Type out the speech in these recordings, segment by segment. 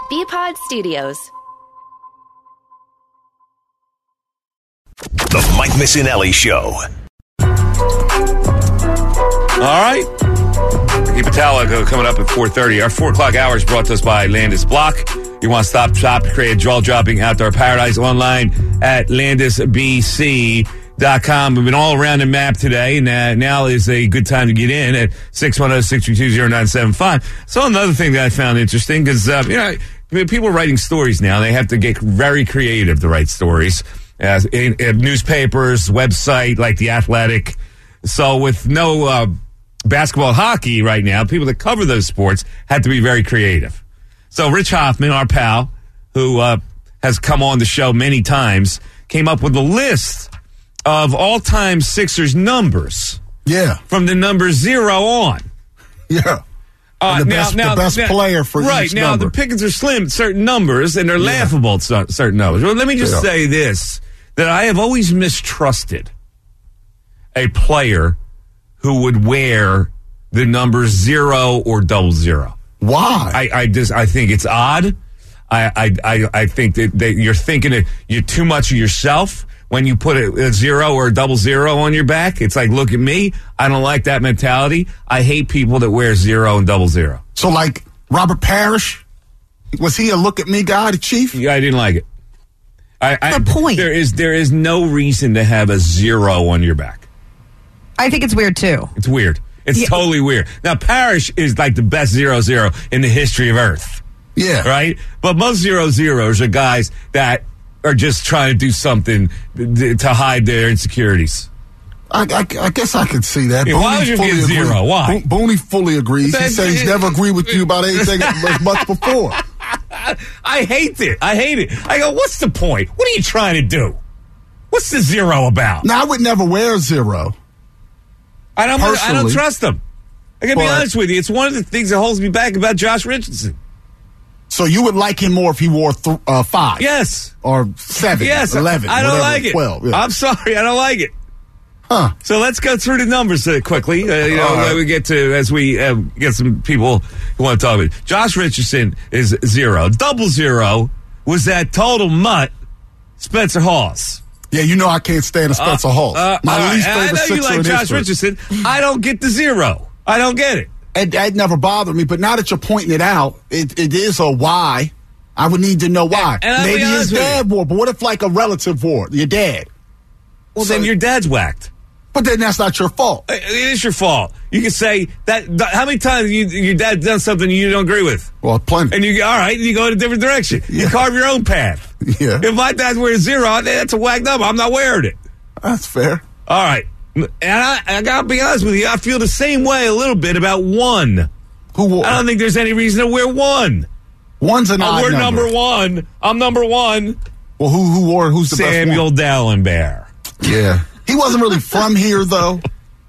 BPod Studios. The Mike Missinelli Show. All right. Ricky Patala coming up at 4:30. Our 4 o'clock hour is brought to us by Landis Block. You want to stop, shop, create a jaw-dropping outdoor paradise online at landisbc.com. We've been all around the map today, and now is a good time to get in at 610-632-0975. So another thing that I found interesting, because, people are writing stories now. They have to get very creative to write stories. In newspapers, website, like The Athletic. So with no basketball, hockey right now, people that cover those sports had to be very creative. So Rich Hoffman, our pal, who has come on the show many times, came up with a list of all-time Sixers numbers. Yeah. From the number 0 on. Yeah. The best player for each now, number. the pickings are slim at certain numbers, and they're laughable at certain numbers. Well, let me just say this, that I have always mistrusted a player who would wear the number 0 or 00. Why? I think it's odd. I think that you're thinking you're too much of yourself when you put a 0 or a 00 on your back. It's like, look at me. I don't like that mentality. I hate people that wear 0 and 00. So, like Robert Parrish, was he a look at me guy, the Chief? Yeah, I didn't like it. The point. There is no reason to have a 0 on your back. I think it's weird too. It's weird. It's totally weird. Now, Parrish is like the best 0-0 in the history of Earth. Yeah. Right? But most 0-0s are guys that are just trying to do something to hide their insecurities. I guess I could see that. Yeah, why would you be a 0? Why? Booney fully agrees. He said he's never agreed with you about anything as much before. I hate it. I go, what's the point? What are you trying to do? What's the 0 about? Now, I would never wear 0. I don't trust him. I gotta be honest with you. It's one of the things that holds me back about Josh Richardson. So you would like him more if he wore 5? Yes. Or 7? Yes. 11? I don't like it. 12? Yeah. I'm sorry. I don't like it. Huh. So let's go through the numbers quickly. We get to, as we get some people who want to talk about it. Josh Richardson is 0. 00 was that total mutt, Spencer Hawes. Yeah, you know I can't stand a Spencer Hawes. My least favorite Sixer in history. I know you like Josh Richardson. I don't get the 0. I don't get it. It never bothered me, but now that you're pointing it out, it is a why. I would need to know why. And maybe his dad wore, but what if like a relative wore, your dad? Well, then your dad's whacked. But then that's not your fault. It is your fault. You can say that. How many times your dad done something you don't agree with? Well, plenty. And you go in a different direction. Yeah. You carve your own path. Yeah. If my dad's wearing 0, that's a whacked up. I'm not wearing it. That's fair. All right. And I got to be honest with you. I feel the same way a little bit about 1. Who wore? I don't think there's any reason to wear 1. 1's an odd number. We're number 1. I'm number 1. Well, who wore? Who's the Samuel best one? Dallenberg. Yeah. He wasn't really from here, though.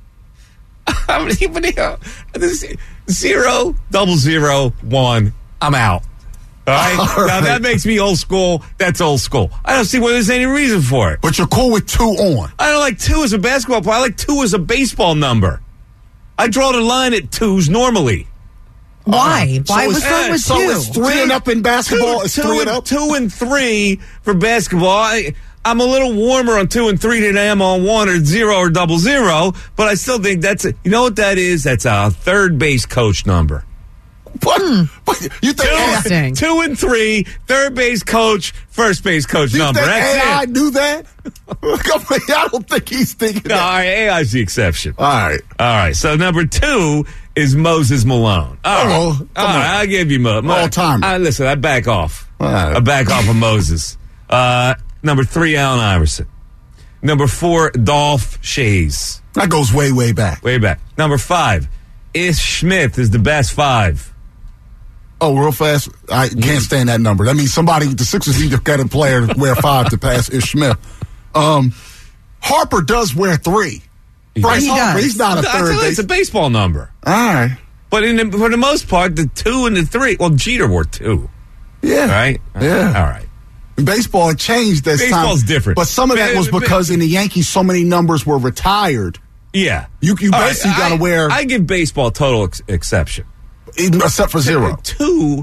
0, 00, 1. I'm out. All right? Now, that makes me old school. That's old school. I don't see why there's any reason for it. But you're cool with 2 on. I don't like 2 as a basketball player. I like 2 as a baseball number. I draw the line at 2s normally. Why? Why was wrong with 2? So it's 3 and up in basketball? It's 3 and up? 2 and 3 for basketball. I'm a little warmer on 2 and 3 than I am on 1 or 0 or 00, but I still think you know what that is? That's a third base coach number. What? You think 2 and 3, third base coach, first base coach number. That's AI it. knew that? I don't think he's thinking that. No, AI's the exception. All right. So number 2 is Moses Malone. All right, I'll give you all time. Listen, I back off. Right. I back off of Moses. Number 3, Allen Iverson. Number 4, Dolph Schayes. That goes way, way back. Way back. Number 5, Ish Smith is the best 5. Oh, real fast? I can't stand that number. That means the Sixers need to get a player to wear 5 to pass Ish Smith. Harper does wear 3. Bryce Harper, he's not a third base. It's a baseball number. All right. But for the most part, the 2 and the 3, well, Jeter wore 2. Yeah. Right? Yeah. All right. Baseball changed this time. Baseball's different. But some of that was because in the Yankees, so many numbers were retired. Yeah. You basically got to wear. I give baseball total exception. Except for 0. 2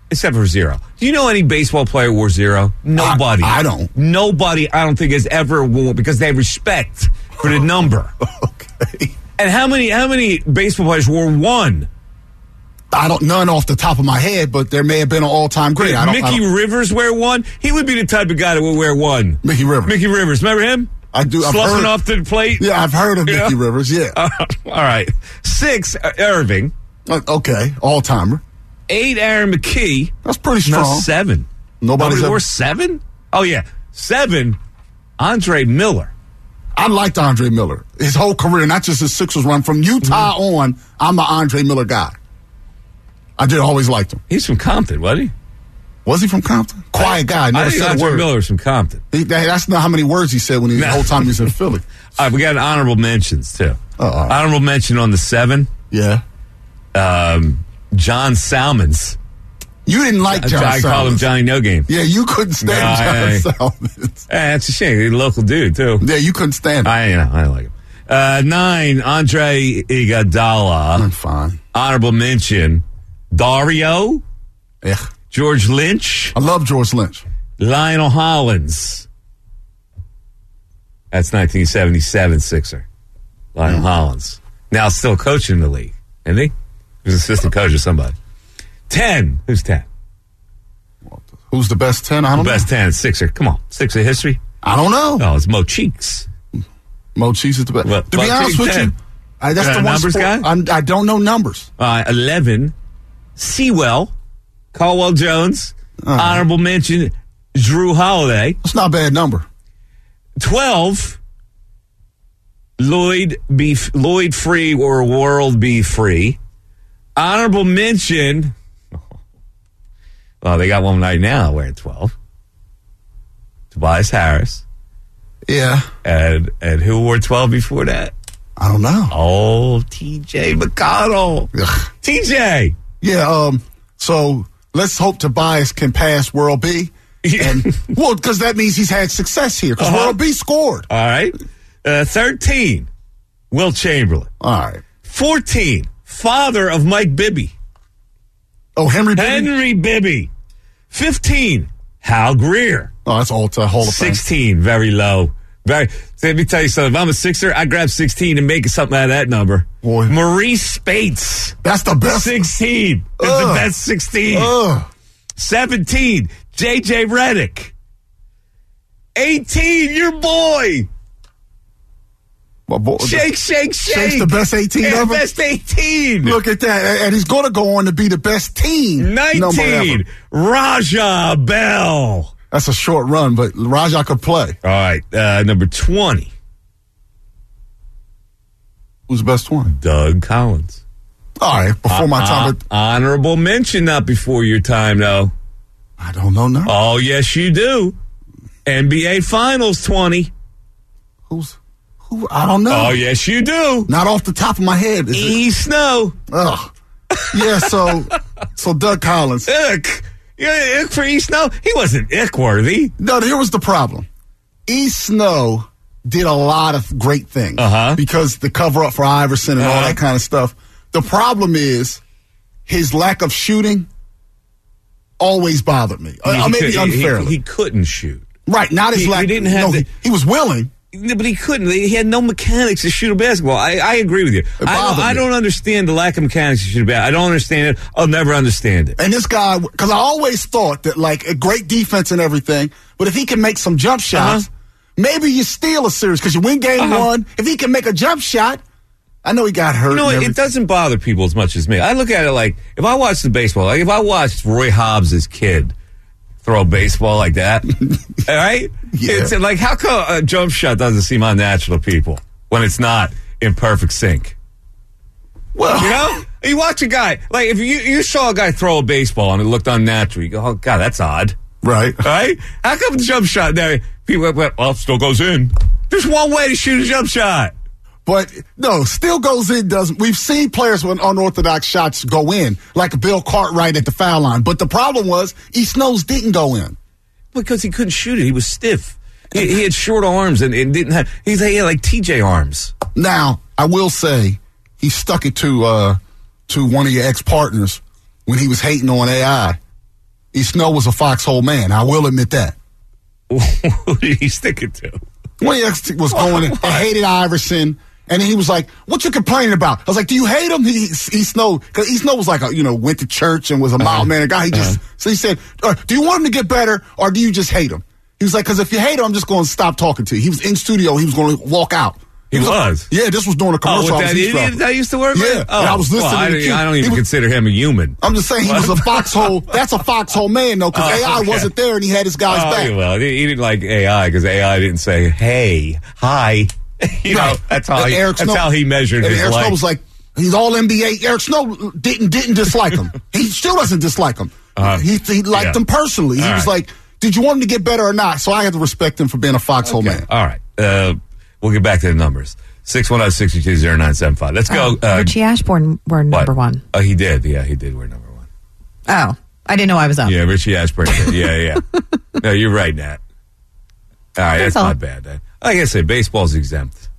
except for 0. Do you know any baseball player wore 0? Nobody. I don't. Nobody, I don't think, has ever worn, because they have respect for the number. Okay. And how many baseball players wore 1? None off the top of my head, but there may have been an all-time great. Mickey Rivers wear 1? He would be the type of guy that would wear 1. Mickey Rivers. Remember him? I do. Sloughing off the plate? Yeah, I've heard of Mickey Rivers, yeah. All right. 6, Irving. Okay, all-timer. 8, Aaron McKee. That's pretty strong. Now 7. Nobody wore 7? Oh, yeah. 7, Andre Miller. I liked Andre Miller. His whole career, not just his Sixers run. From Utah on, I'm an Andre Miller guy. I did always liked him. He's from Compton, wasn't he? Was he from Compton? Quiet guy. Never I think said Andre a word. Miller's from Compton. That's not how many words he said when the whole time he was in Philly. All right, we got honorable mentions, too. Honorable mention on the 7. Yeah. John Salmons. You didn't like John Salmons. I call him Johnny No Game. Yeah, you couldn't stand John Salmons. That's a shame. He's a local dude, too. Yeah, you couldn't stand him. I like him. 9, Andre Iguodala. I'm fine. Honorable mention, Dario. Yeah. George Lynch. I love George Lynch. Lionel Hollins. That's 1977 Sixer. Lionel Hollins. Now still coaching the league, isn't he? He was assistant coach of somebody. 10. Who's 10? Who's the best 10? I don't know. Best 10 Sixer. Come on. Sixer history? I don't know. No, it's Mo Cheeks. Mo Cheeks is the best. Well, to be honest with 10. you, that's the one numbers sport, guy? I don't know numbers. 11, Sewell. Caldwell Jones. Honorable mention, Drew Holiday. That's not a bad number. 12, Lloyd Free or World B. Free. Honorable mention. Well, they got one right now wearing 12. Tobias Harris. Yeah. And who wore 12 before that? I don't know. Oh, T.J. McConnell. Ugh. T.J. Yeah, so let's hope Tobias can pass World B. And well, because that means he's had success here. Because World B scored. All right. 13, Will Chamberlain. All right. 14, father of Mike Bibby. Oh, Henry Bibby? Henry Bibby. 15, Hal Greer. Oh, that's all to Hall of Fame. 16, very low. Let me tell you something. If I'm a Sixer, I grab 16 and make something out of that number. Boy. Maurice Spates. That's the best. 16. That's the best 16. 17, J.J. Redick. 18, your boy. Shake. Shake's the best 18 ever? Best 18. Look at that. And he's going to go on to be the best team. 19, Raja Bell. That's a short run, but Raja could play. All right. Number 20. Who's the best 20? Doug Collins. All right. Before my time. Honorable mention, not before your time, though. I don't know now. Oh, yes, you do. NBA Finals 20. Who? I don't know. Oh, yes, you do. Not off the top of my head. E. Snow. Ugh. Yeah, so Doug Collins. Ick. Yeah, ick for E. Snow. He wasn't ick-worthy. No, here was the problem. E. Snow did a lot of great things. Because the cover-up for Iverson and all that kind of stuff. The problem is his lack of shooting always bothered me. Maybe unfairly. He couldn't shoot. Right, not his lack. He didn't have he was willing. But he couldn't. He had no mechanics to shoot a basketball. I agree with you. I don't understand the lack of mechanics to shoot a basketball. I don't understand it. I'll never understand it. And this guy, because I always thought that, like, a great defense and everything, but if he can make some jump shots, maybe you steal a series because you win game one. If he can make a jump shot, I know he got hurt. You know, it doesn't bother people as much as me. I look at it like, if I watch the baseball, like if I watched Roy Hobbs' kid throw a baseball like that, all right? Yeah. It's like, how come a jump shot doesn't seem unnatural to people when it's not in perfect sync? Well, you know? You watch a guy, like if you saw a guy throw a baseball and it looked unnatural, you go, oh, God, that's odd. Right. All right? How come the jump shot there, people went, well, it still goes in. There's one way to shoot a jump shot. But, no, still goes in, doesn't. We've seen players when unorthodox shots go in, like Bill Cartwright at the foul line. But the problem was, E. Snow's didn't go in. Because he couldn't shoot it. He was stiff. He had short arms and didn't have, he had like TJ arms. Now, I will say, he stuck it to one of your ex-partners when he was hating on AI. E. Snow was a foxhole man. I will admit that. Who did he stick it to? When he was going and hated Iverson, and then he was like, "What you complaining about?" I was like, "Do you hate him?" E. Snow, because E. Snow was like, went to church and was a mild mannered guy. So he said, "Do you want him to get better, or do you just hate him?" He was like, "Because if you hate him, I'm just going to stop talking to you." He was in studio. He was going to walk out. He was? Yeah, this was during a commercial. That idiot that used to work with? Yeah, and I was listening to the I don't even consider him a human. I'm just saying he was a foxhole. That's a foxhole man, though, because AI wasn't there and he had his guys back. Well, he didn't like AI because AI didn't say, hey, hi. That's how he measured his Eric life. Snow was like, he's all NBA. Eric Snow didn't dislike him. He still doesn't dislike him. He liked him personally. He was like, did you want him to get better or not? So I had to respect him for being a foxhole man. All right. We'll get back to the numbers. 610-622-0975. Let's go. Richie Ashburn wore number one. Oh, he did. Yeah, he did wear number one. Oh, I didn't know I was up. Yeah, Richie Ashburn did. Yeah. No, you're right, Nat. All right, that's not bad. Like I said, baseball's exempt.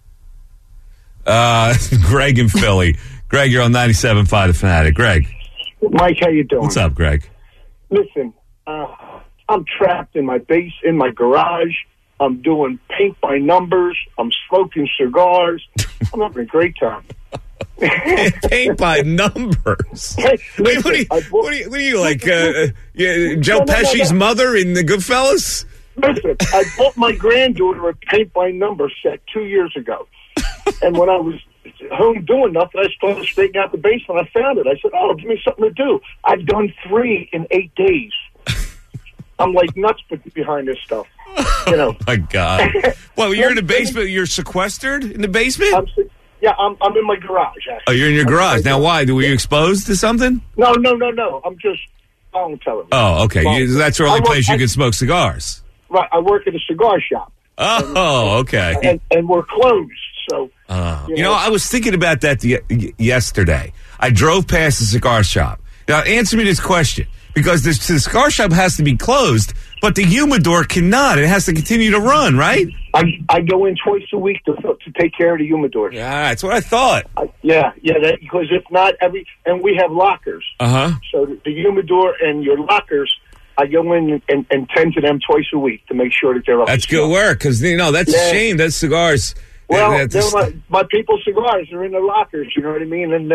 Greg in Philly. Greg, you're on 97.5 The Fanatic. Greg. Mike, how you doing? What's up, Greg? Listen, I'm trapped in my garage. I'm doing paint by numbers. I'm smoking cigars. I'm having a great time. Paint by numbers. Hey, listen, what are you like? Joe Pesci's mother in the Goodfellas? Listen, I bought my granddaughter a paint by numbers set 2 years ago, and when I was home doing nothing, I started straightening out the basement. I found it. I said, "Oh, give me something to do." I've done 3 in 8 days. I'm like nuts behind this stuff. Oh my God! Well, you're in the basement. You're sequestered in the basement. I'm in my garage. Actually. Oh, you're in your garage now. Why? Were you exposed to something? No. I'm just. I won't tell you. Oh, okay. That's the only place you can smoke cigars. Right. I work at a cigar shop. Oh, okay. And we're closed. So. I was thinking about that yesterday. I drove past the cigar shop. Now, answer me this question. Because the cigar shop has to be closed, but the humidor cannot. It has to continue to run, right? I go in twice a week to take care of the humidor. Yeah, that's what I thought. Because if not, and we have lockers. So the humidor and your lockers, I go in and tend to them twice a week to make sure that they're up. That's good work, because, that's a shame. That's cigars. Well, my people's cigars are in the lockers, you know what I mean? And,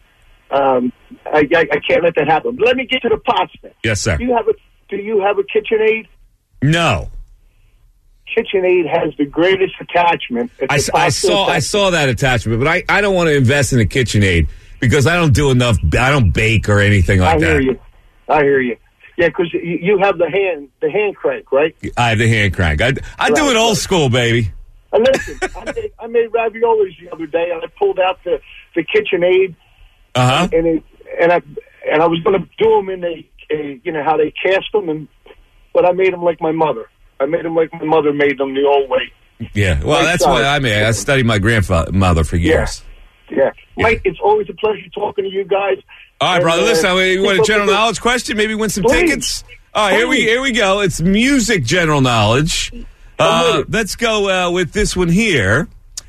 I can't let that happen. But let me get to the pots then. Yes, sir. Do you have a KitchenAid? No. KitchenAid has the greatest attachment. I saw that attachment, but I don't want to invest in a KitchenAid because I don't do enough. I don't bake or anything like that. I hear you. Yeah, because you have the hand crank, right? I have the hand crank. I do it old school, baby. Listen, I made raviolis the other day, and I pulled out the KitchenAid. And I was going to do them in how they cast them, but I made them like my mother. I made them like my mother made them the old way. Yeah, well, that's what I made. I studied my grandmother for years. Yeah. Mike, it's always a pleasure talking to you guys. All right, brother. Listen, you want a general knowledge question? Maybe win some tickets. All right, here we go. It's music general knowledge. Let's go with this one here.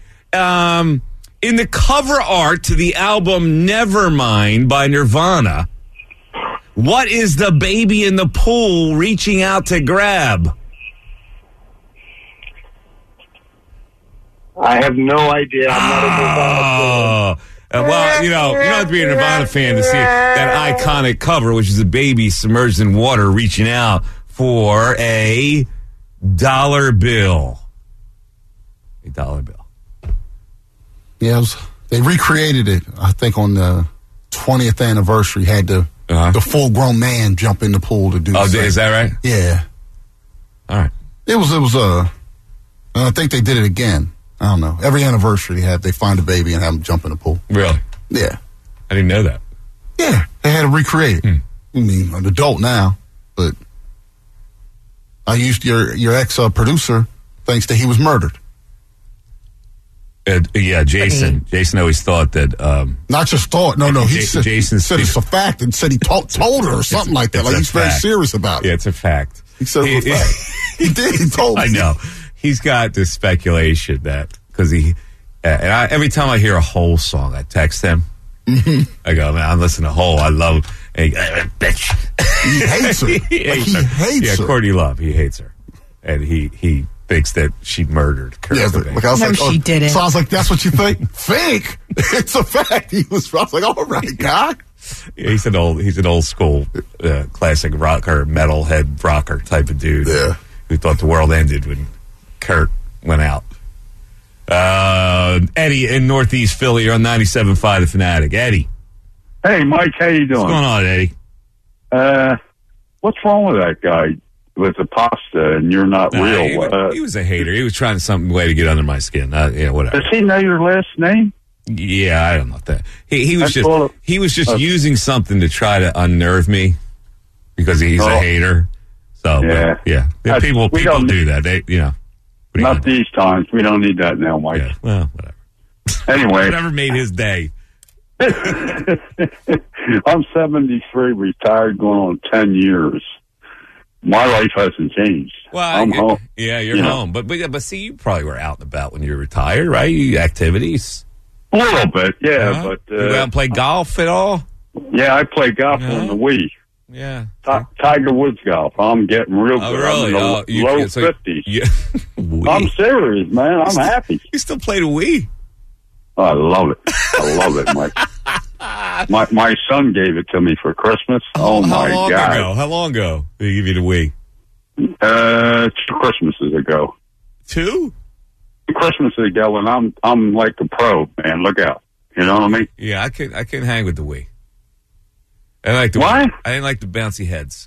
In the cover art to the album Nevermind by Nirvana, what is the baby in the pool reaching out to grab? I have no idea. I'm not a Nirvana fan. Well, you don't have to be a Nirvana fan to see that iconic cover, which is a baby submerged in water reaching out for a dollar bill. A dollar bill. Yeah, they recreated it, I think, on the 20th anniversary. Had the full-grown man jump in the pool to do. Oh, is that right? Yeah. All right. It was. I think they did it again. I don't know. Every anniversary they find a baby and have them jump in the pool. Really? Yeah. I didn't know that. Yeah, they had to recreate it. I mean, an adult now, but I used your ex-producer thanks to he was murdered. Jason. Jason always thought that. Not just thought. No. He said it's a fact and said he told her or something like that. Like he's very serious about it. Yeah, it's a fact. He said it was a fact. He did. He told me. I know. He's got this speculation that because every time I hear a Hole song, I text him. I go, man, I'm listening to Hole. I love bitch. He hates her. He hates her. Courtney Love, he hates her. And he thinks that she murdered Kurt Cobain. Like I was No, she didn't. So I was like, that's what you think? Think? It's a fact. I was like, all right, guy. Yeah, he's an old school classic rocker, metalhead rocker type of dude. Yeah. Who thought the world ended when Kurt went out. Eddie in Northeast Philly, you're on 97.5 The Fanatic. Eddie. Hey, Mike, how you doing? What's going on, Eddie? What's wrong with that guy with the pasta and you're not real? He was a hater. He was trying some way to get under my skin. Whatever. Does he know your last name? Yeah, I don't know that. He was just using something to try to unnerve me because he's a hater. So yeah. People do that. They Not these times. We don't need that now, Mike. Yeah, well, whatever. Anyway. Whatever made his day. I'm 73, retired, going on 10 years. My life hasn't changed. Well, I'm home. Yeah, you're home. But see, you probably were out and about when you were retired, right? Activities? A little bit, yeah. But you go out and play golf at all? Yeah, I play golf on the Wii. Yeah. Tiger Woods golf. I'm getting real good. Really? I'm in the low 50s. I'm serious, man. I'm happy. You still play the Wii? Oh, I love it. I love it, Mike. My son gave it to me for Christmas. Oh, my God. How long ago did he give you the Wii? 2 Christmases ago. 2? 2 Christmases ago, and I'm like a pro, man. Look out. You know what I mean? Yeah, I can hang with the Wii. I didn't like the bouncy heads.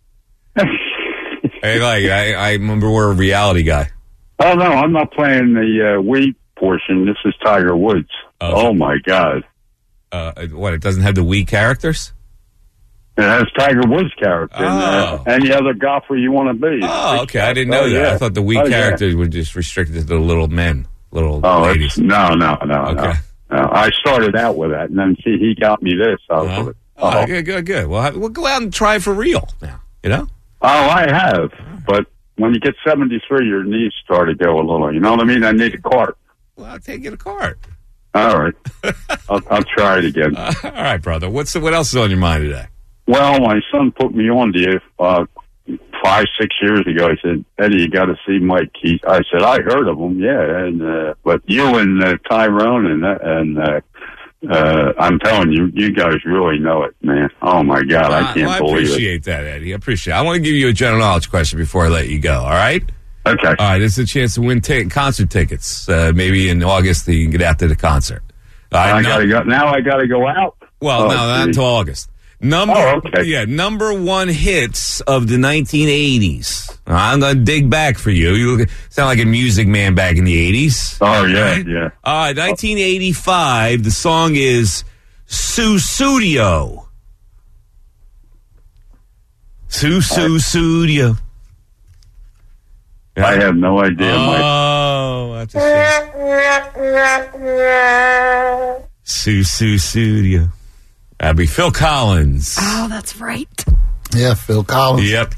I remember we're a reality guy. Oh, no, I'm not playing the Wii portion. This is Tiger Woods. Oh my God. What, it doesn't have the Wii characters? It has Tiger Woods character and any other golfer you want to be. Oh, okay. I didn't know that. Yeah. I thought the Wii characters were just restricted to the little men, ladies. No. Okay. No. I started out with that, and then he got me this. Good. Well, we'll go out and try for real now, you know? Oh, I have. But when you get 73, your knees start to go a little. You know what I mean? I need a cart. Well, I'll take you a cart. All right. I'll try it again. All right, brother. What else is on your mind today? Well, my son put me on to you 5-6 years ago. He said, Eddie, you got to see Mike Keith. I said, I heard of him, yeah. And but you and Tyrone and I'm telling you, you guys really know it, man. Oh, my God. I can't believe it. I appreciate that, Eddie. I appreciate it. I want to give you a general knowledge question before I let you go, all right? Okay. All right, this is a chance to win concert tickets. Maybe in August you can get out to the concert. I got to go. Now I got to go out? Well, no, not until August. Number one hits of the 1980s. I'm going to dig back for you. You sound like a music man back in the 80s. Oh, yeah, right? yeah. All right, 1985, the song is Sussudio. Sussudio. I have no idea, Mike. Oh, that's a shame. Sussudio. That'd be Phil Collins. Oh, that's right. Yeah, Phil Collins. Yep.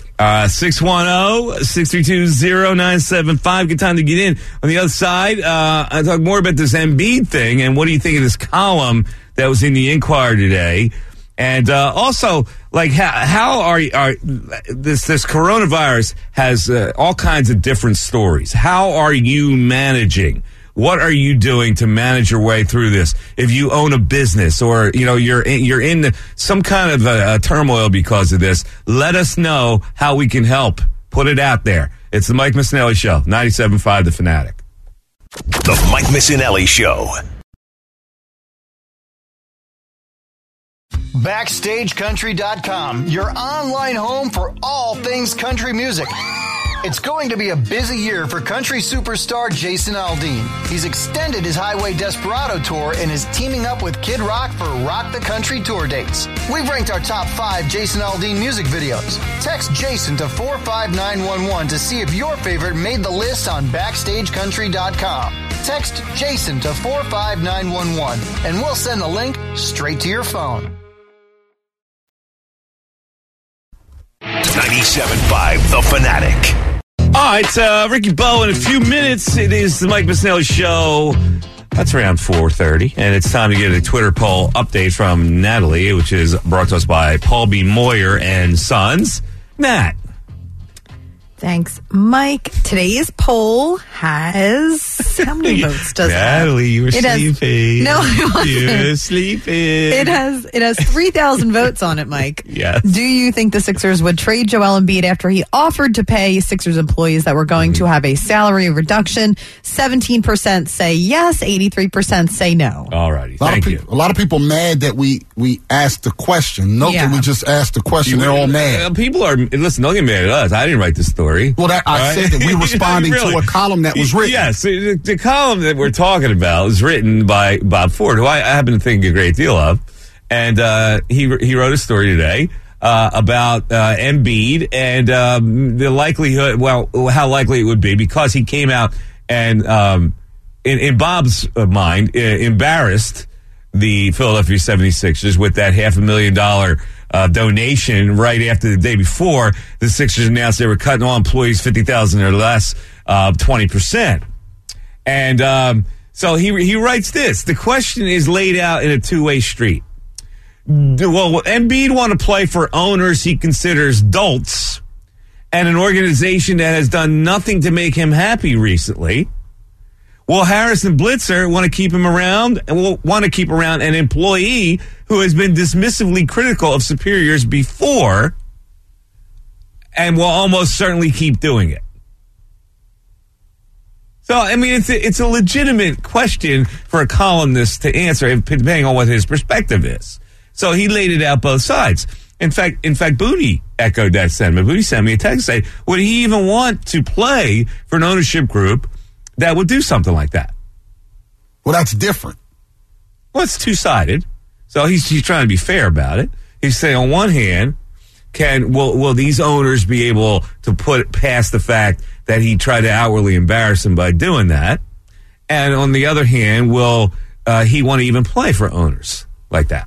610-632-0975. Good time to get in. On the other side, I talk more about this Embiid thing and what do you think of this column that was in the Inquirer today? And also, like, how are this coronavirus has all kinds of different stories. How are you managing? What are you doing to manage your way through this? If you own a business or, you're in some kind of a turmoil because of this, let us know how we can help. Put it out there. It's the Mike Missinelli Show, 97.5 The Fanatic. The Mike Missinelli Show. BackstageCountry.com, your online home for all things country music. It's going to be a busy year for country superstar Jason Aldean. He's extended his Highway Desperado tour and is teaming up with Kid Rock for Rock the Country tour dates. We've ranked our top 5 Jason Aldean music videos. Text Jason to 45911 to see if your favorite made the list on BackstageCountry.com. Text Jason to 45911 and we'll send the link straight to your phone. 97.5 The Fanatic. All right, Ricky Bowe in a few minutes. It is the Mike Missinelli Show. That's around 4:30, and it's time to get a Twitter poll update from Natalie, which is brought to us by Paul B. Moyer and Sons. Nat. Thanks, Mike. Today's poll has how many votes does it have? Natalie, you were sleeping. No, I wasn't. You were sleeping. It has 3,000 votes on it, Mike. Yes. Do you think the Sixers would trade Joel Embiid after he offered to pay Sixers employees that were going to have a salary reduction? 17% say yes, 83% say no. All righty. Thank you. A lot of people mad that we asked the question. Note that we just asked the question. They're all mad. People are, listen, don't get mad at us. I didn't write the story. Well, I said that we're responding really? to a column that was written. Yes, the column that we're talking about is written by Bob Ford, who I happen to think a great deal of. And he wrote a story today about Embiid and the likelihood, how likely it would be, because he came out and, in Bob's mind, embarrassed the Philadelphia 76ers with that $500,000 donation right after the day before the Sixers announced they were cutting all employees $50,000 or less, 20%. And so he writes this. The question is laid out in a two-way street. Well, Embiid want to play for owners he considers dolts and an organization that has done nothing to make him happy recently. Well, Harrison Blitzer want to keep him around and will want to keep around an employee who has been dismissively critical of superiors before and will almost certainly keep doing it. So, I mean, it's a legitimate question for a columnist to answer, depending on what his perspective is. So he laid it out both sides. In fact, Booty echoed that sentiment. Booty sent me a text saying, would he even want to play for an ownership group that would do something like that? Well, that's different. Well, it's two-sided. So he's trying to be fair about it. He's saying, on one hand, will these owners be able to put past the fact that he tried to outwardly embarrass them by doing that? And on the other hand, will he want to even play for owners like that?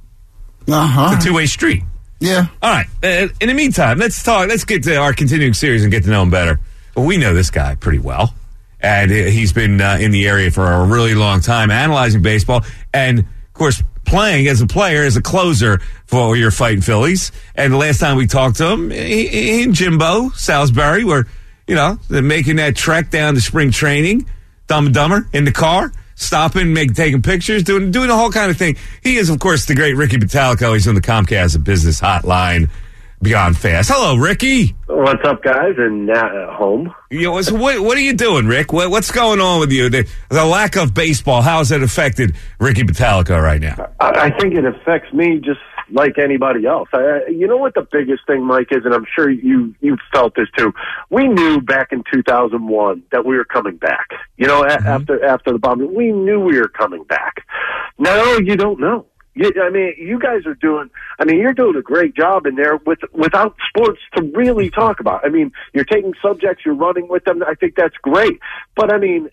It's a two-way street. Yeah. All right. In the meantime, let's get to our continuing series and get to know him better. Well, we know this guy pretty well. And he's been in the area for a really long time, analyzing baseball, and, of course, playing as a player, as a closer for your Fighting Phillies. And the last time we talked to him, he and Jimbo Salisbury were, making that trek down to spring training, Dumb and Dumber, in the car, stopping, taking pictures, doing the whole kind of thing. He is, of course, the great Ricky Batalico. He's on the Comcast Business Hotline. Beyond Fast. Hello, Ricky. What's up, guys? And now at home. So what are you doing, Rick? What's going on with you? The lack of baseball, how has it affected Ricky Batalico right now? I think it affects me just like anybody else. You know what the biggest thing, Mike, is, and I'm sure you felt this too. We knew back in 2001 that we were coming back. After the bombing, we knew we were coming back. Now you don't know. You guys are doing, you're doing a great job in there without sports to really talk about. You're taking subjects, you're running with them. I think that's great. But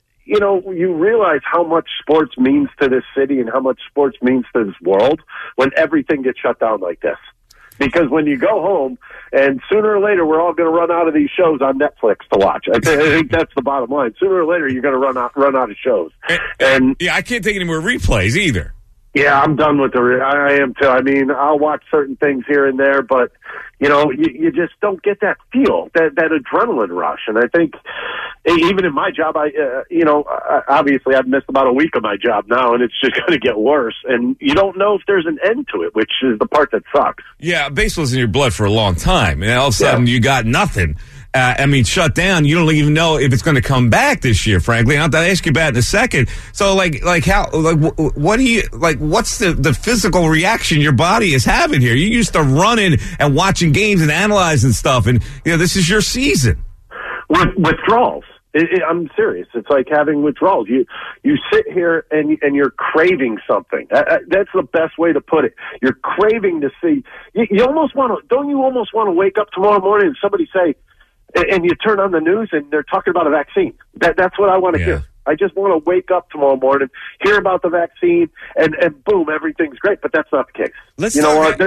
you realize how much sports means to this city and how much sports means to this world when everything gets shut down like this. Because when you go home, and sooner or later we're all going to run out of these shows on Netflix to watch. I think that's the bottom line. Sooner or later you're going to run out of shows. And I can't take any more replays either. Yeah, I'm done with I am too. I'll watch certain things here and there, but, you just don't get that feel, that adrenaline rush. And I think even in my job, obviously I've missed about a week of my job now, and it's just going to get worse. And you don't know if there's an end to it, which is the part that sucks. Yeah, baseball's in your blood for a long time, and all of a sudden you got nothing. Shut down. You don't even know if it's going to come back this year, frankly. I'll ask you about it in a second. So, what do you, what's the physical reaction your body is having here? You used to running and watching games and analyzing stuff, and, this is your season. Withdrawals. I'm serious. It's like having withdrawals. You sit here and you're craving something. That's the best way to put it. You're craving to see. You almost want to, don't you almost want to wake up tomorrow morning and somebody say, and you turn on the news and they're talking about a vaccine. That's what I want to hear. I just want to wake up tomorrow morning, hear about the vaccine, and boom, everything's great. But that's not the case.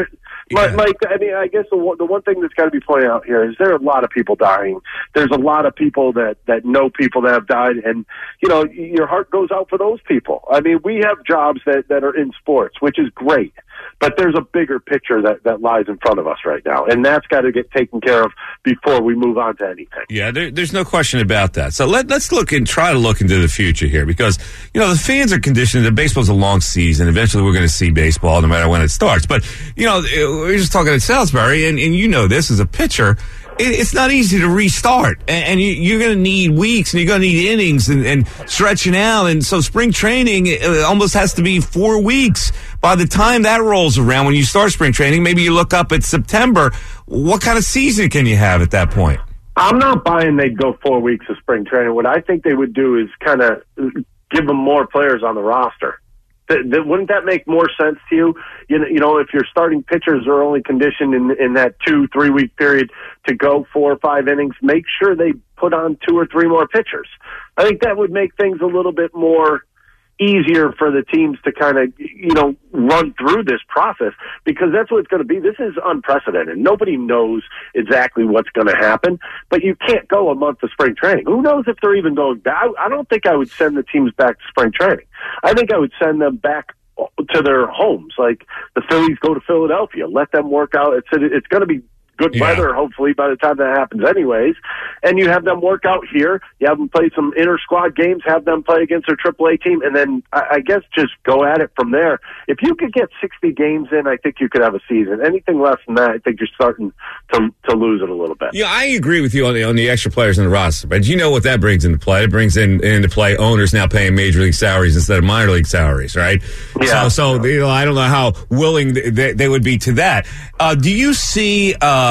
Mike, I mean, I guess the one thing that's got to be pointed out here is there are a lot of people dying. There's a lot of people that know people that have died, and, you know, your heart goes out for those people. I mean, we have jobs that are in sports, which is great, but there's a bigger picture that lies in front of us right now, and that's got to get taken care of before we move on to anything. Yeah, there's no question about that. So let's look and try to look into the future here, because, you know, the fans are conditioned that baseball's a long season. Eventually we're going to see baseball no matter when it starts. But, you know, we're just talking at Salisbury, and you know this as a pitcher, it's not easy to restart, and you're going to need weeks, and you're going to need innings and stretching out, and so spring training almost has to be 4 weeks. By the time that rolls around, when you start spring training, maybe you look up at September. What kind of season can you have at that point? I'm not buying they'd go 4 weeks of spring training. What I think they would do is kind of give them more players on the roster. Wouldn't that make more sense to you? You know, if your starting pitchers are only conditioned in that 2-3 week period to go 4 or 5 innings, make sure they put on 2 or 3 more pitchers. I think that would make things a little bit more easier for the teams to kind of, you know, run through this process, because that's what it's going to be. This is unprecedented. Nobody knows exactly what's going to happen, but you can't go a month of spring training. Who knows if they're even going back? I don't think I would send the teams back to spring training. I think I would send them back to their homes. Like the Phillies go to Philadelphia, let them work out. It's going to be good weather, hopefully, by the time that happens anyways. And you have them work out here. You have them play some inter-squad games, have them play against their AAA team, and then I guess just go at it from there. If you could get 60 games in, I think you could have a season. Anything less than that, I think you're starting to lose it a little bit. Yeah, I agree with you on the extra players in the roster, but you know what that brings into play? It brings into play owners now paying major league salaries instead of minor league salaries, right? Yeah. So you know, I don't know how willing they would be to that. Do you see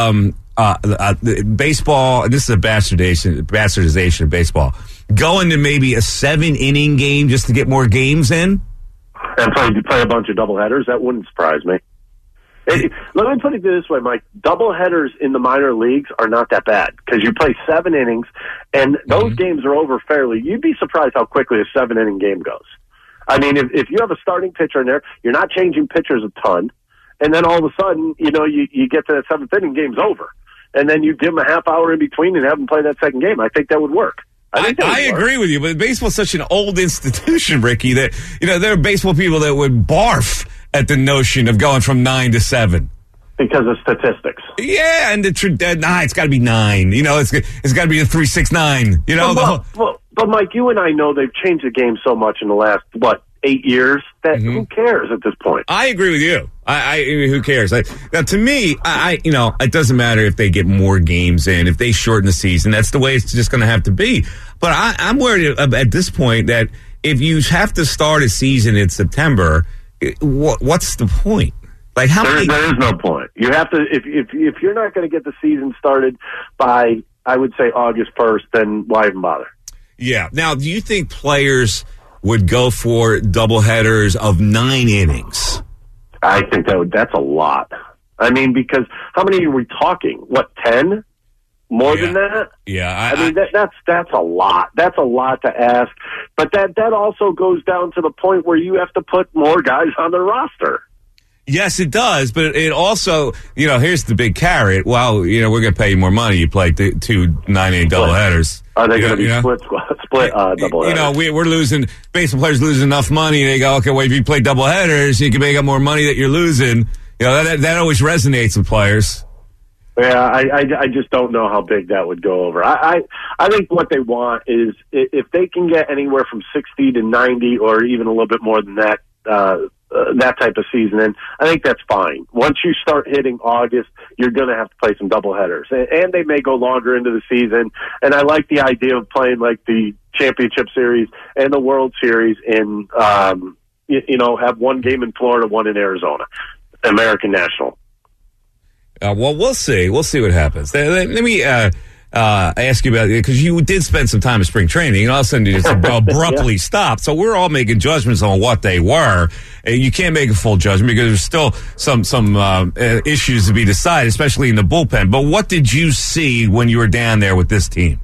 baseball, this is a bastardization of baseball, going to maybe a 7-inning game just to get more games in? And play a bunch of doubleheaders? That wouldn't surprise me. Let me put it this way, Mike. Doubleheaders in the minor leagues are not that bad because you play 7 innings, and those games are over fairly. You'd be surprised how quickly a 7-inning game goes. I mean, if you have a starting pitcher in there, you're not changing pitchers a ton, and then all of a sudden, you know, you get to that 7th inning, game's over. And then you give them a half hour in between and have them play that second game. I think that would work. I agree with you, but baseball's such an old institution, Ricky, that, you know, there are baseball people that would barf at the notion of going from 9 to 7. Because of statistics. Yeah, and it's got to be 9. You know, it's got to be a 3-6-9. You know, but Mike, you and I know they've changed the game so much in the last 8 years that who cares at this point? I agree with you. I who cares? Now, to me, you know, it doesn't matter if they get more games in, if they shorten the season. That's the way it's just going to have to be. But I'm worried at this point that if you have to start a season in September, what's the point? Like there is no point. You have to if you're not going to get the season started by, I would say, August 1st, then why even bother? Yeah. Now, do you think players would go for doubleheaders of 9 innings? I think that's a lot. I mean, because how many are we talking? 10? More than that? Yeah. I mean, that's a lot. That's a lot to ask. But that also goes down to the point where you have to put more guys on the roster. Yes, it does, but it also, you know, here's the big carrot. Well, you know, we're going to pay you more money. You play 2 9-inning doubleheaders. Are they going to be split doubleheaders? You know, we're losing, baseball players lose enough money. They go, okay, well, if you play doubleheaders, you can make up more money that you're losing. You know, that always resonates with players. Yeah, I just don't know how big that would go over. I think what they want is if they can get anywhere from 60 to 90 or even a little bit more than that, that type of season, and I think that's fine. Once you start hitting August, you're going to have to play some doubleheaders, and they may go longer into the season. And I like the idea of playing like the Championship Series and the World Series in, you know, have one game in Florida, one in Arizona, American National. Well, we'll see. We'll see what happens. Let me ask you about it, because you did spend some time in spring training, and all of a sudden you just abruptly stopped. So we're all making judgments on what they were. You can't make a full judgment because there's still some issues to be decided, especially in the bullpen. But what did you see when you were down there with this team?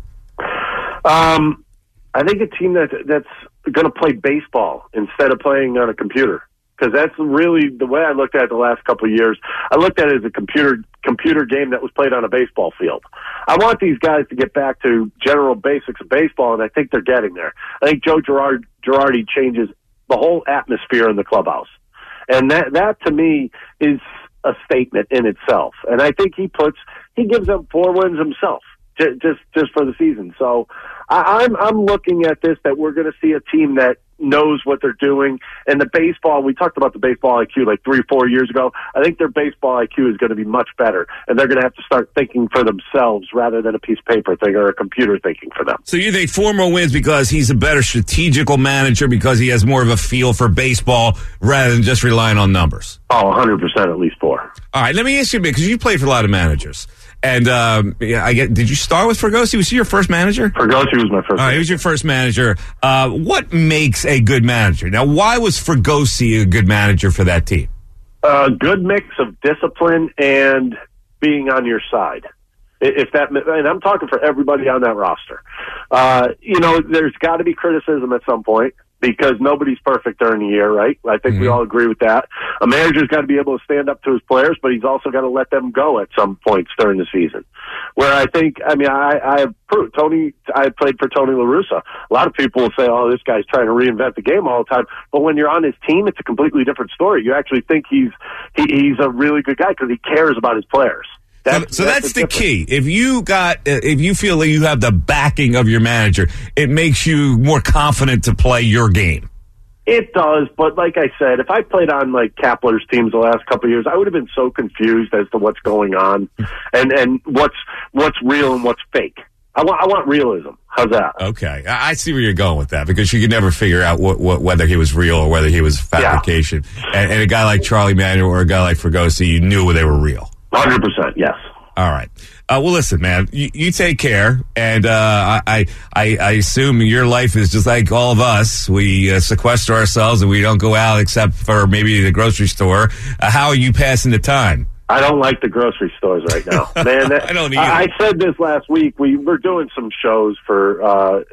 I think a team that's going to play baseball instead of playing on a computer. because that's really the way I looked at it the last couple of years. I looked at it as a computer game that was played on a baseball field. I want these guys to get back to general basics of baseball, and I think they're getting there. I think Joe Girardi changes the whole atmosphere in the clubhouse. And that to me is a statement in itself. And I think he gives them 4 wins himself just for the season. So I'm looking at this, that we're going to see a team that knows what they're doing. And the baseball, we talked about the baseball IQ like 3 or 4 years ago. I think their baseball IQ is going to be much better, and they're going to have to start thinking for themselves rather than a piece of paper thing or a computer thinking for them. So you think 4 more wins because he's a better strategical manager, because he has more of a feel for baseball rather than just relying on numbers? Oh, 100%, at least 4. All right, let me ask you a bit, because you played for a lot of managers. And did you start with Fregosi? Was he your first manager? Fregosi was my first manager. He was your first manager. What makes a good manager? Now, why was Fregosi a good manager for that team? A good mix of discipline and being on your side. And I'm talking for everybody on that roster. There's got to be criticism at some point, because nobody's perfect during the year, right? I think we all agree with that. A manager's got to be able to stand up to his players, but he's also got to let them go at some points during the season. Where I have proved, I played for Tony La Russa. A lot of people will say, oh, this guy's trying to reinvent the game all the time. But when you're on his team, it's a completely different story. You actually think he's a really good guy because he cares about his players. That's the key. If you feel that you have the backing of your manager, it makes you more confident to play your game. It does, but like I said, if I played on like Kapler's teams the last couple of years, I would have been so confused as to what's going on and what's real and what's fake. I want realism. How's that? Okay, I see where you're going with that, because you could never figure out whether he was real or whether he was fabrication. Yeah. And a guy like Charlie Manuel or a guy like Fregosi, you knew they were real. 100%, yes. All right. Well, listen, man, you take care, and I assume your life is just like all of us. We sequester ourselves, and we don't go out except for maybe the grocery store. How are you passing the time? I don't like the grocery stores right now, man. I don't either. I said this last week. We were doing some shows for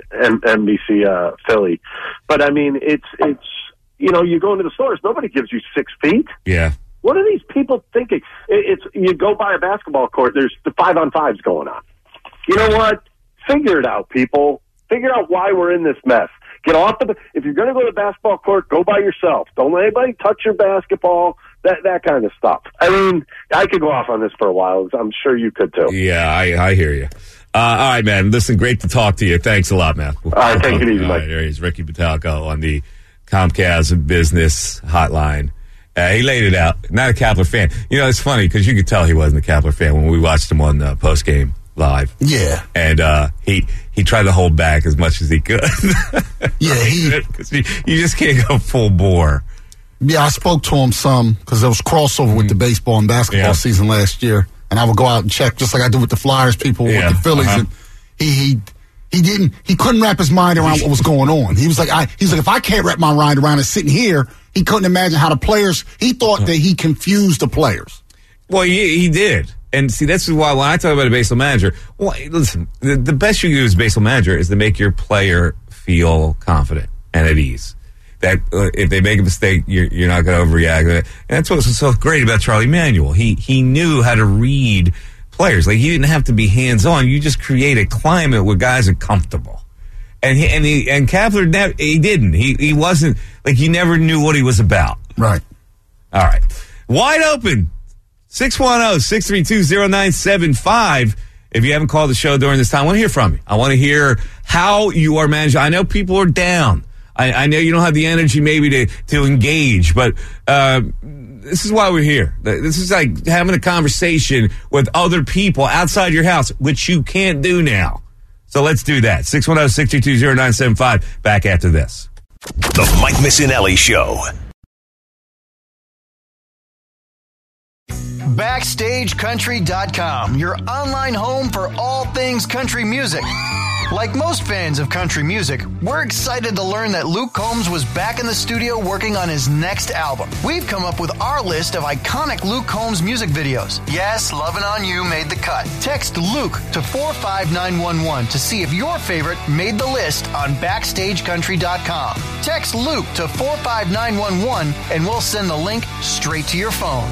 NBC Philly, but I mean, it's you go into the stores, nobody gives you 6 feet. Yeah. What are these people thinking? You go by a basketball court, there's the 5-on-5s going on. You know what? Figure it out, people. Figure out why we're in this mess. Get off if you're going to go to the basketball court, go by yourself. Don't let anybody touch your basketball, that kind of stuff. I mean, I could go off on this for a while. I'm sure you could too. Yeah, I hear you. All right, man. Listen, great to talk to you. Thanks a lot, man. All right, take it easy, Mike. There he is, Ricky Batalco on the Comcast Business Hotline. He laid it out. Not a Kapler fan. It's funny because you could tell he wasn't a Kapler fan when we watched him on post game live. Yeah, and he tried to hold back as much as he could. Yeah, because you just can't go full bore. Yeah, I spoke to him some because there was crossover with the baseball and basketball season last year, and I would go out and check just like I do with the Flyers people with the Phillies, and he couldn't wrap his mind around what was going on. He was like, if I can't wrap my mind around it sitting here, he couldn't imagine how the players. He thought that he confused the players. Well, he did. And see, that's why when I talk about a baseball manager, well, listen, the best you can do as a baseball manager is to make your player feel confident and at ease. That if they make a mistake, you're not going to overreact. And that's what's so great about Charlie Manuel. He knew how to read players. Like, he didn't have to be hands-on. You just create a climate where guys are comfortable. And Kapler, he didn't. He wasn't, like, he never knew what he was about. Right. All right. Wide open. 610-632-0975. If you haven't called the show during this time, I want to hear from you. I want to hear how you are managing. I know people are down. I know you don't have the energy maybe to engage, but this is why we're here. This is like having a conversation with other people outside your house, which you can't do now. So let's do that. 610-622-0975. Back after this. The Mike Missinelli Show. BackstageCountry.com, your online home for all things country music. Like most fans of country music, we're excited to learn that Luke Combs was back in the studio working on his next album. We've come up with our list of iconic Luke Combs music videos. Yes, Lovin' On You made the cut. Text Luke to 45911 to see if your favorite made the list on BackstageCountry.com. Text Luke to 45911 and we'll send the link straight to your phone.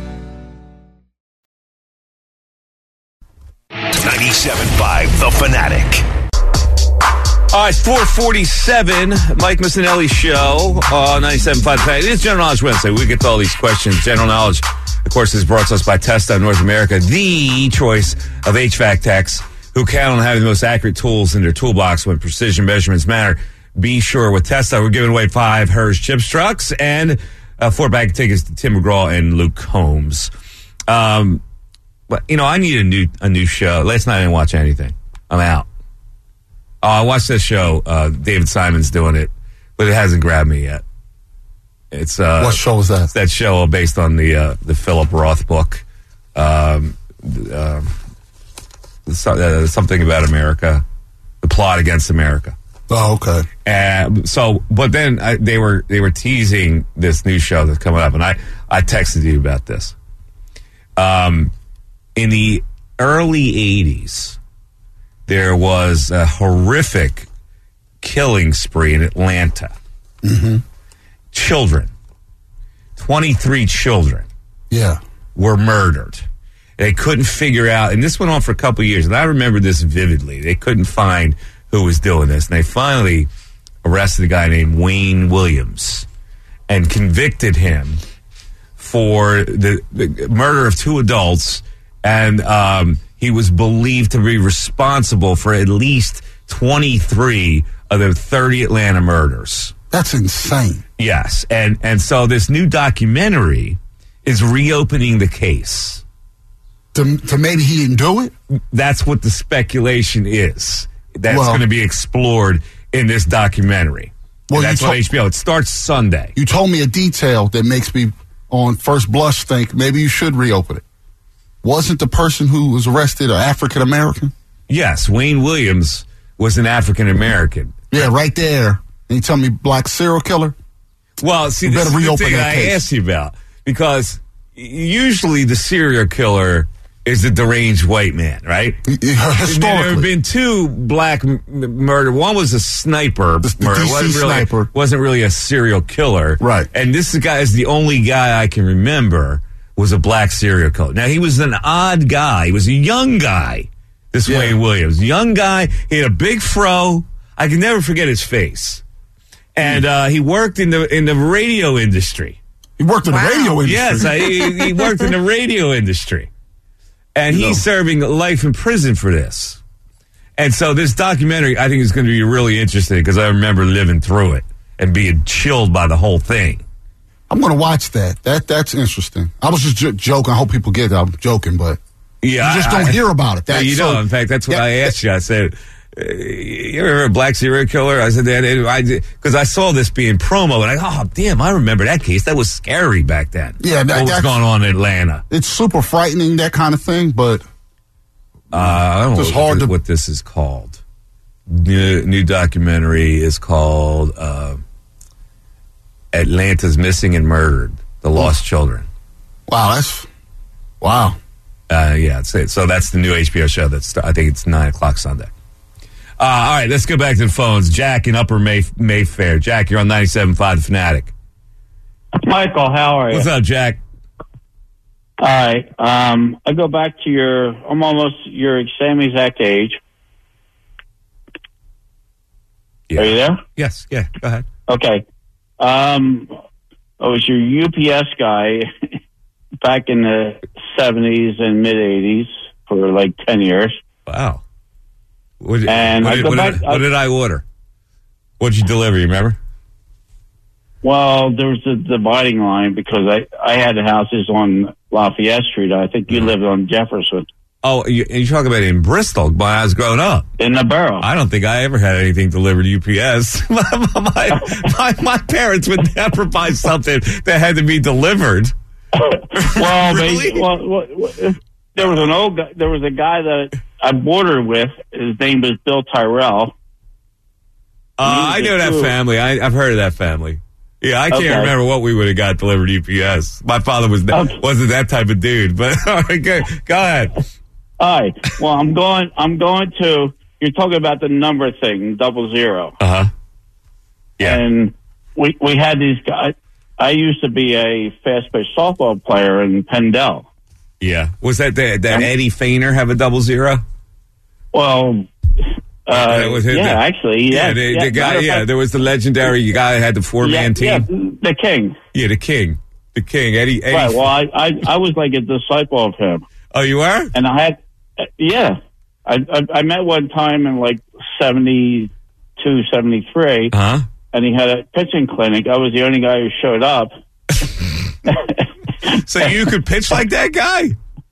97.5 The Fanatic. All right, it's 4:47. Mike Missinelli Show, 97.5. It is General Knowledge Wednesday. We get to all these questions. General Knowledge, of course, is brought to us by Testa North America, the choice of HVAC techs who count on having the most accurate tools in their toolbox when precision measurements matter. Be sure with Testa, we're giving away 5 Hers Chips trucks and 4 bag tickets to Tim McGraw and Luke Combs. But, I need a new show. Last night I didn't watch anything. I'm out. I watched this show. David Simon's doing it, but it hasn't grabbed me yet. It's what show was that? It's that show based on the Philip Roth book, something about America, the plot against America. Oh, okay. But then they were teasing this new show that's coming up, and I texted you about this. In the early 80s. There was a horrific killing spree in Atlanta. Mm-hmm. Children, 23 children, were murdered. They couldn't figure out, and this went on for a couple of years, and I remember this vividly. They couldn't find who was doing this, and they finally arrested a guy named Wayne Williams and convicted him for the murder of 2 adults, and he was believed to be responsible for at least 23 of the 30 Atlanta murders. That's insane. Yes. And so this new documentary is reopening the case. To maybe he didn't do it? That's what the speculation is. That's going to be explored in this documentary. Well, that's on HBO. It starts Sunday. You told me a detail that makes me, on first blush, think maybe you should reopen it. Wasn't the person who was arrested an African American? Yes, Wayne Williams was an African American. Yeah, right there. And you tell me black serial killer? Well, see, this is the thing I asked you about. Because usually the serial killer is the deranged white man, right? Historically. There have been 2 black murder. One was a sniper murder. Sniper. Wasn't really a serial killer. Right. And this guy is the only guy I can remember was a black serial killer. Now, he was an odd guy. He was a young guy, this Wayne Williams. Young guy. He had a big fro. I can never forget his face. And he worked in the radio industry. He worked in the radio industry? Yes, he worked in the radio industry. And he's serving life in prison for this. And so this documentary, I think, is going to be really interesting because I remember living through it and being chilled by the whole thing. I'm going to watch that. That's interesting. I was just joking. I hope people get it. I'm joking, but you just don't hear about it. You don't. In fact, that's what I asked you. I said, you ever heard of a black serial killer? I said that because I saw this being promo, and I remember that case. That was scary back then. Yeah, what was going on in Atlanta? It's super frightening, that kind of thing, but I don't know what this is called. New documentary is called Atlanta's Missing and Murdered: The Lost Children. Wow, wow. Yeah, so that's the new HBO show. I think it's 9:00 Sunday. All right, let's go back to the phones. Jack in Upper Mayfair. Jack, you're on 97.5 The Fanatic. Michael, how are you? What's up, Jack? All right. I go back to I'm almost your same exact age. Yeah. Are you there? Yes. Yeah, go ahead. Okay. I was your UPS guy back in the 70s and mid 80s for like 10 years. Wow. What did I order? What did you deliver? You remember? Well, there was a dividing line because I had houses on Lafayette Street. I think you lived on Jefferson. Oh, you talk about in Bristol when I was growing up. In the borough. I don't think I ever had anything delivered to UPS. my parents would never buy something that had to be delivered. Well, really? there was an old guy. There was a guy that I bordered with, his name was Bill Tyrell. I know that family. I've heard of that family. Yeah, I can't remember what we would have got delivered UPS. My father wasn't that type of dude. But all right, go ahead. All right. Well, I'm going to. You're talking about the number thing, 00. Yeah. And we had these guys. I used to be a fast pitch softball player in Pendel. Yeah. Was that Eddie Feiner have a 00? Well. Actually, yeah. The guy, there was the legendary guy that had the 4-man team. Yeah, the King. Yeah, the King, Eddie. Right. Well, I was like a disciple of him. Oh, you were? And I had, I met one time in like 72, 73, and he had a pitching clinic. I was the only guy who showed up. So you could pitch like that guy?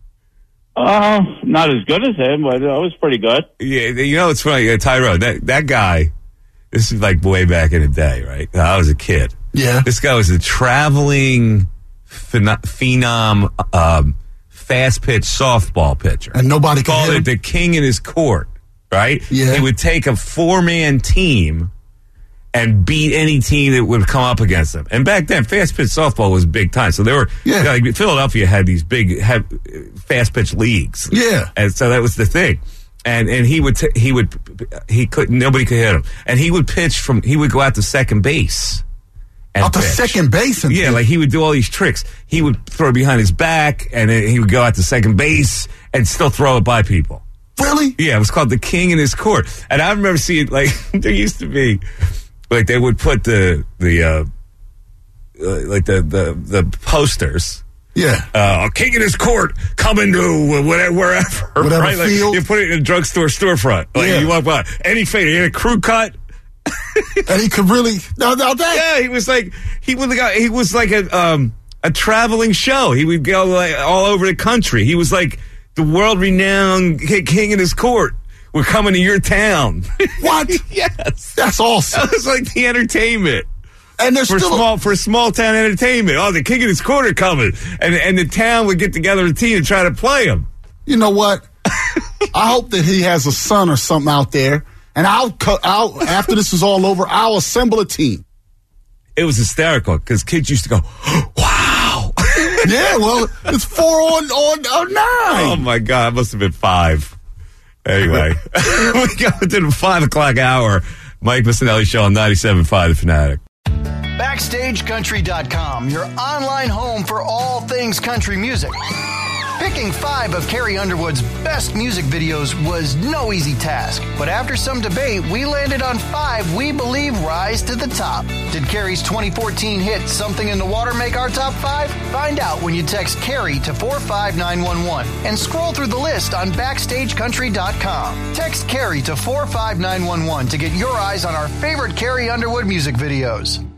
Not as good as him, but I was pretty good. Yeah, you know, it's funny, Tyrone, that guy, this is like way back in the day, right? I was a kid. Yeah. This guy was a traveling phenom, fast pitch softball pitcher. And nobody could called hit him? it the king in his court, right? Yeah. He would take a 4-man team and beat any team that would come up against them. And back then, fast pitch softball was big time. So there were, like Philadelphia had these big fast pitch leagues. Yeah. And so that was the thing. And nobody could hit him. And he would he would go out to second base. Out to second base? Yeah, like he would do all these tricks. He would throw behind his back, and then he would go out to second base and still throw it by people. Really? Yeah, it was called the king in his court. And I remember seeing, like, there used to be, like, they would put the posters. Yeah. King in his court, coming to wherever right? Like, field. you put it in a drugstore storefront. Like, you walk by, any fade, he had a crew cut. And he could really, yeah, he was like a traveling show. He would go like all over the country. He was like the world-renowned king in his court. We're coming to your town. What? Yes. That's awesome. That was like the entertainment. And there's for small town entertainment. Oh, the king in his court are coming. And the town would get together a team and try to play him. You know what? I hope that he has a son or something out there. And I'll after this is all over, I'll assemble a team. It was hysterical because kids used to go, wow. Yeah, well, it's 4 on 9. Oh, my God. It must have been 5. Anyway, we go to the 5 o'clock hour. Mike Missinelli Show on 97.5 The Fanatic. BackstageCountry.com, your online home for all things country music. Picking 5 of Carrie Underwood's best music videos was no easy task, but after some debate, we landed on 5 we believe rise to the top. Did Carrie's 2014 hit Something in the Water make our top 5? Find out when you text Carrie to 45911 and scroll through the list on BackstageCountry.com. Text Carrie to 45911 to get your eyes on our favorite Carrie Underwood music videos.